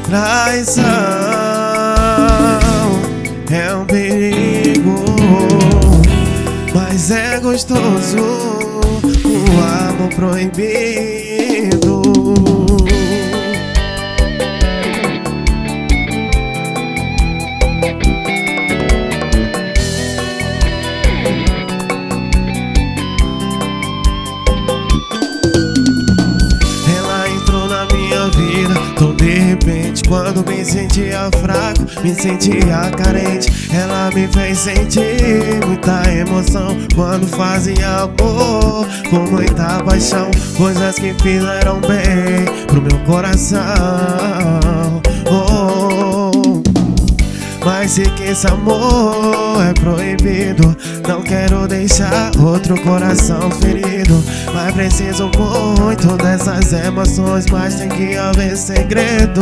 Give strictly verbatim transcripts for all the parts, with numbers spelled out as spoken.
Traição é um perigo, mas é gostoso o amor proibido. Tão de repente, quando me sentia fraco, me sentia carente, ela me fez sentir muita emoção. Quando fazia amor com muita paixão, coisas que fizeram bem pro meu coração. Oh, mas sei que esse amor é proibido. Não quero deixar outro coração ferido, mas preciso muito dessas emoções. Mas tem que haver segredo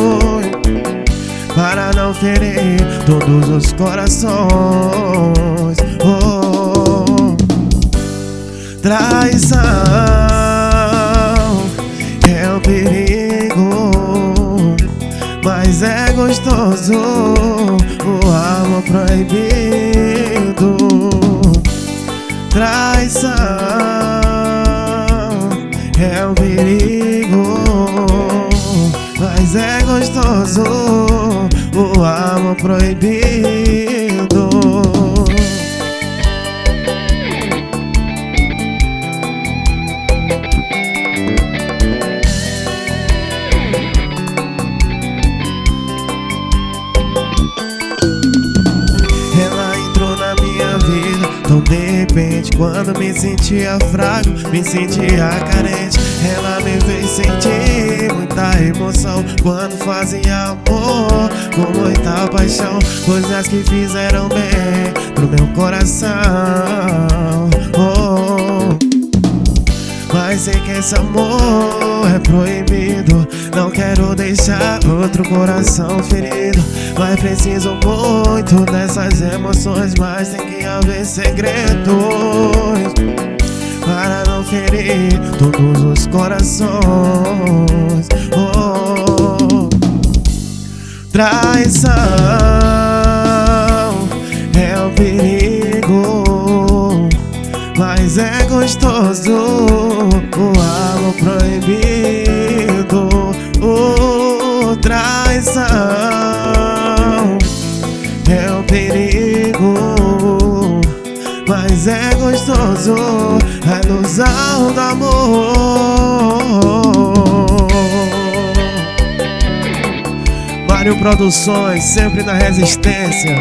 para não ferir todos os corações. Oh, traição é um perigo, mas é gostoso o amor proibido. Traição é um perigo, mas é gostoso o amor proibido. Tão de repente, quando me sentia fraco, me sentia carente, ela me fez sentir muita emoção. Quando fazia amor com muita paixão, coisas que fizeram bem pro meu coração. Oh, mas sei que esse amor é proibido. Não quero deixar outro coração ferido, mas preciso muito dessas emoções. Mas tem que haver segredos para não ferir todos os corações. Oh, traição é um perigo, mas é gostoso o amor proibido. Oh, traição é um perigo, mas é gostoso a ilusão do amor. Mário Produções, sempre na resistência.